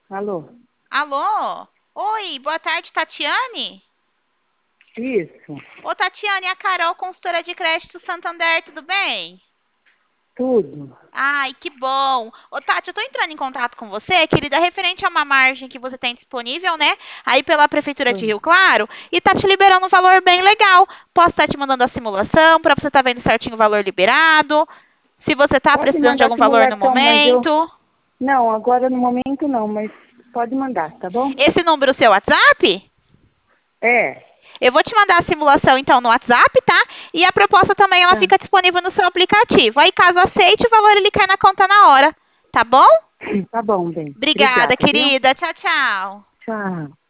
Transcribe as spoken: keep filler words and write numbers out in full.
Alô? Alô? Oi, boa tarde, Tatiane? Isso, Ô, Tatiane, é a Carol, consultora de crédito Santander, tudo bem? tudo. Ai, que bom. Ô, Tati, eu tô entrando em contato com você, querida, referente a uma margem que você tem disponível, né? Aí pela Prefeitura de Rio Hum. Claro, e tá te liberando um valor bem legal. Posso estar te mandando a simulação para você estar vendo certinho o valor liberado. Se você tá Pode precisando de mandar a algum valor no simulação, mas eu... momento. Não, agora no momento não, mas pode mandar, tá bom? Esse número é o seu WhatsApp? É, Eu vou te mandar a simulação então no WhatsApp, tá? E a proposta também ela tá. fica disponível no seu aplicativo. Aí caso aceite, o valor ele cai na conta na hora, tá bom? Tá bom, bem. Obrigada, Obrigada, viu? querida. Tchau, tchau. Tchau.